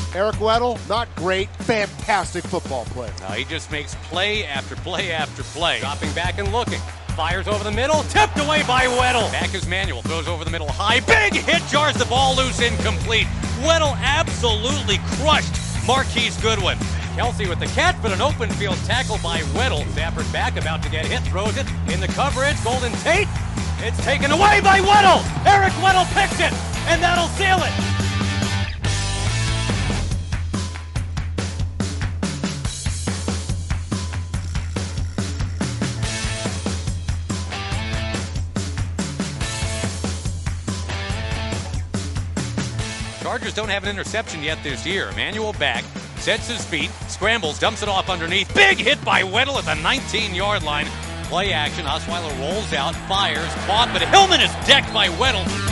Eric Weddle, not great, fantastic football player. He just makes play after play after play. Dropping back and looking. Fires over the middle, tipped away by Weddle. Back is Manuel, throws over the middle high. Big hit, jars the ball loose, incomplete. Weddle absolutely crushed Marquise Goodwin. Kelsey with the catch, but an open field tackle by Weddle. Stafford back, about to get hit, throws it in the coverage. Golden Tate, it's taken away by Weddle. Eric Weddle picks it, and that'll seal it. Chargers don't have an interception yet this year. Emmanuel back, sets his feet, scrambles, dumps it off underneath. Big hit by Weddle at the 19-yard line. Play action, Osweiler rolls out, fires, caught, but Hillman is decked by Weddle.